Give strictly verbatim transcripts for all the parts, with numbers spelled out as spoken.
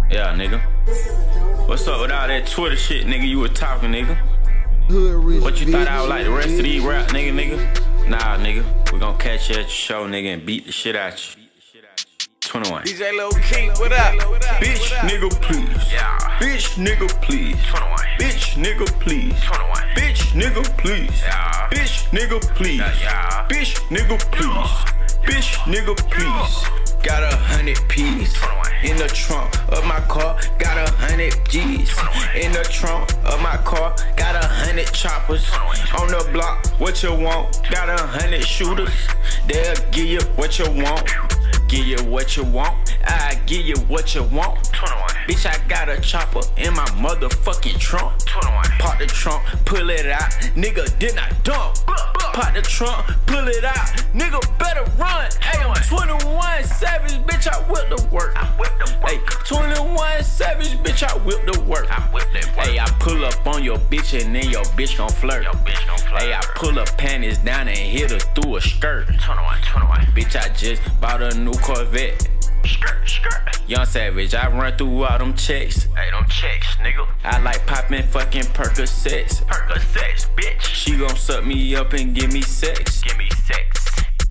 Yeah, nigga. What's up with all that Twitter shit, nigga? You were talking, nigga. What you thought I was like the rest of these rap nigga, nigga? Nah, nigga. We gon' catch you at your show, nigga, and beat the shit out you. twenty-one. D J Lil King, what up? Bitch, nigga, please. Yeah. Bitch, nigga, please. twenty-one. Bitch, nigga, please. twenty-one. Bitch, nigga, please. Yeah. Bitch, nigga, please. Yeah, yeah. Bitch, nigga, please. Bitch, nigga, please. Got a hundred P's in the trunk of my car. Got a hundred G's in the trunk of my car. Got a hundred choppers on the block. What you want? Got a hundred shooters. They'll give you what you want. Give you what you want. I give you what you want. twenty-one. Bitch, I got a chopper in my motherfucking trunk. twenty-one. Pop the trunk, pull it out. Nigga, did not dump. Pop the trunk, pull it out. Nigga, better run. Hey, I'm twenty-one Savage, bitch, I whip the work. I whip the work. Hey, twenty-one Savage, bitch, I whip the work. I whip that work. Hey, I pull up on your bitch and then your bitch gon' flirt. Your bitch gon' flirt. Hey, I pull her panties down and hit her through a skirt. twenty-one, twenty-one. Bitch, I just bought a new Corvette. Skirt, skirt. Young Savage, I run through all them checks. Hey, them checks, nigga. I like poppin' fucking Percocets. Percocets, bitch. She gon' suck me up and give me sex. Give me sex.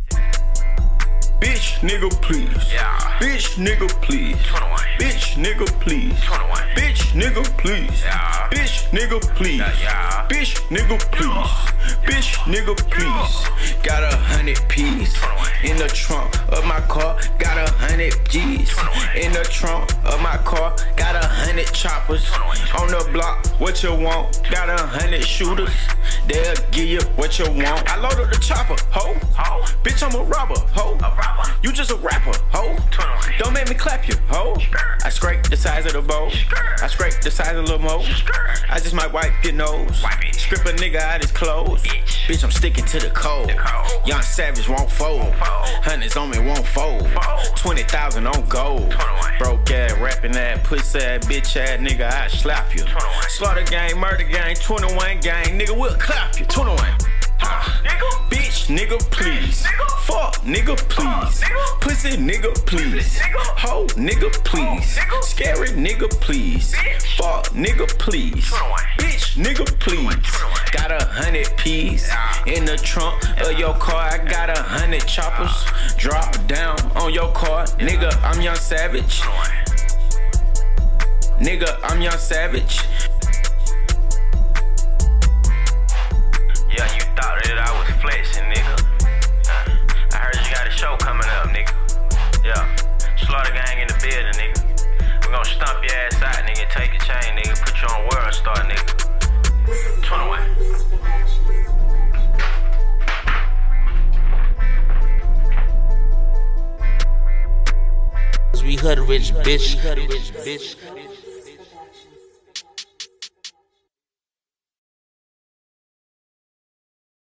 Bitch, nigga, please. Yeah. Bitch, nigga, please. twenty-one. Bitch, nigga, please. twenty-one. Bitch, nigga, please. Yeah. Bitch, nigga, please. Yeah, yeah. Bitch, nigga, please. Bitch, nigga, please. Got a hundred P's in the trunk of my car. Got a hundred G's in the trunk of my car. Got a hundred choppers on the block. What you want? Got a hundred shooters. They'll give you what you want. I load up the chopper, ho. Ho. Bitch, I'm a robber, ho. A rapper. You just a rapper, ho. twenty-one. Don't make me clap you, ho. I scrape the size of the bowl. I scrape the size of the mo. I just might wipe your nose. Wipe it. Strip a nigga out his clothes. Bitch. Bitch, I'm sticking to the code. The code. Young Savage won't fold. fold. Hundreds on me won't fold. Fold. Twenty thousand on gold. twenty-one. Broke ass, rapping ass, pussy ass, bitch ass nigga, I slap you. twenty-one. Slaughter gang, murder gang, twenty-one gang, nigga, we'll clap you. twenty-one. Ah, nigga. Bitch, nigga, please. Nigga. Fuck, nigga, please. nigga. Pussy, nigga, please. Nigga. Ho, nigga, please. nigga. Scary, nigga, please. Bitch. Fuck, nigga, please. twenty-one. Bitch, nigga, please. twenty-one. Got a hundred P's Yeah. in the trunk of your car. I got a hundred choppers. Drop down on your car. Nigga, I'm Young Savage. twenty-one. Nigga, I'm Young Savage. Yeah, you thought that I was flexing, nigga. Uh, I heard you got a show coming up, nigga. Yeah, Slaughter Gang in the building, nigga. We gon' stomp your ass out, nigga. Take your chain, nigga. Put you on World Star, nigga. twenty-one. We hood rich, bitch.